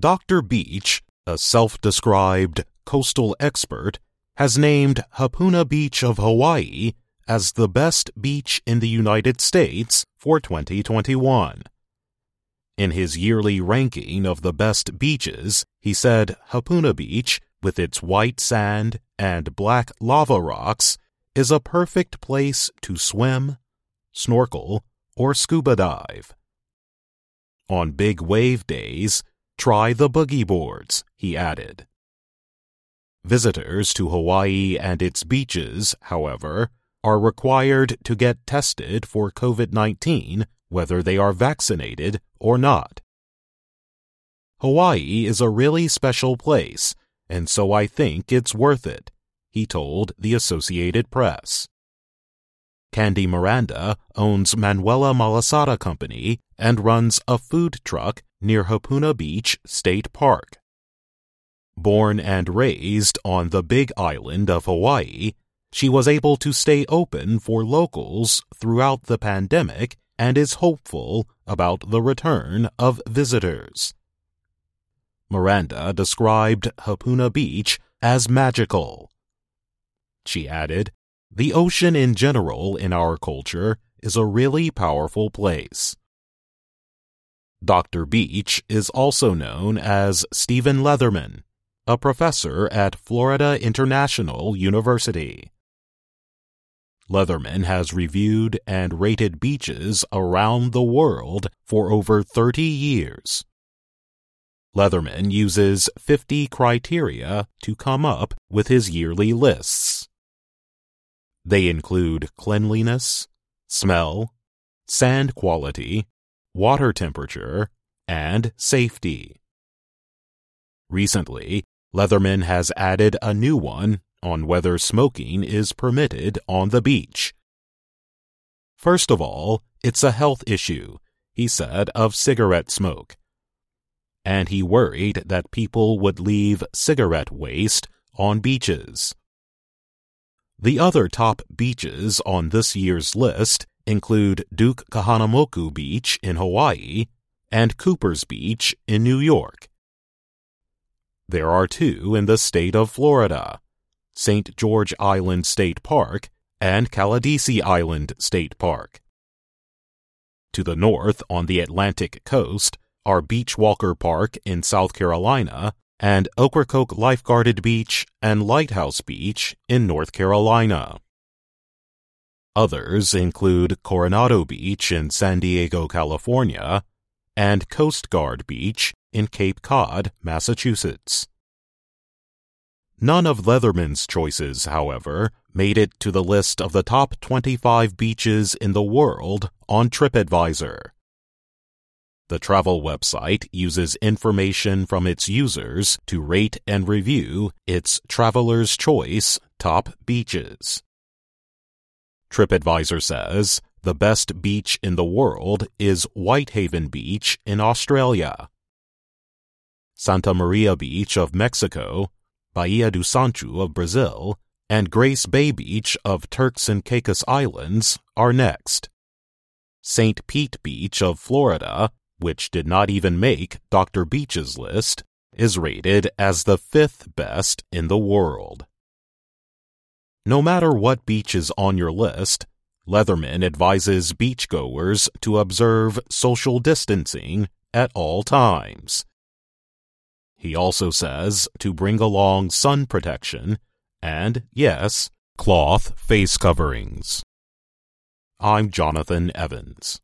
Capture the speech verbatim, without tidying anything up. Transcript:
Doctor Beach, a self-described coastal expert, has named Hapuna Beach of Hawaii as the best beach in the United States for twenty twenty-one. In his yearly ranking of the best beaches, he said Hapuna Beach, with its white sand and black lava rocks, is a perfect place to swim, snorkel, or scuba dive. On big wave days, try the boogie boards, he added. Visitors to Hawaii and its beaches, however, are required to get tested for COVID nineteen whether they are vaccinated or not. Hawaii is a really special place, and so I think it's worth it, he told the Associated Press. Candy Miranda owns Manuela Malasada Company and runs a food truck near Hapuna Beach State Park. Born and raised on the Big Island of Hawaii, she was able to stay open for locals throughout the pandemic and is hopeful about the return of visitors. Miranda described Hapuna Beach as magical. She added, "The ocean in general in our culture is a really powerful place." Doctor Beach is also known as Stephen Leatherman, a professor at Florida International University. Leatherman has reviewed and rated beaches around the world for over thirty years. Leatherman uses fifty criteria to come up with his yearly lists. They include cleanliness, smell, sand quality, water temperature, and safety. Recently, Leatherman has added a new one on whether smoking is permitted on the beach. First of all, it's a health issue, he said of cigarette smoke. And he worried that people would leave cigarette waste on beaches. The other top beaches on this year's list include Duke Kahanamoku Beach in Hawaii and Cooper's Beach in New York. There are two in the state of Florida, Saint George Island State Park and Caladesi Island State Park. To the north on the Atlantic coast are Beachwalker Park in South Carolina and Ocracoke Lifeguarded Beach and Lighthouse Beach in North Carolina. Others include Coronado Beach in San Diego, California, and Coast Guard Beach in Cape Cod, Massachusetts. None of Leatherman's choices, however, made it to the list of the top twenty-five beaches in the world on TripAdvisor. The travel website uses information from its users to rate and review its Traveler's Choice top beaches. TripAdvisor says the best beach in the world is Whitehaven Beach in Australia. Santa Maria Beach of Mexico, Bahia do Sancho of Brazil, and Grace Bay Beach of Turks and Caicos Islands are next. Saint Pete Beach of Florida, which did not even make Doctor Beach's list, is rated as the fifth best in the world. No matter what beach is on your list, Leatherman advises beachgoers to observe social distancing at all times. He also says to bring along sun protection and, yes, cloth face coverings. I'm Jonathan Evans.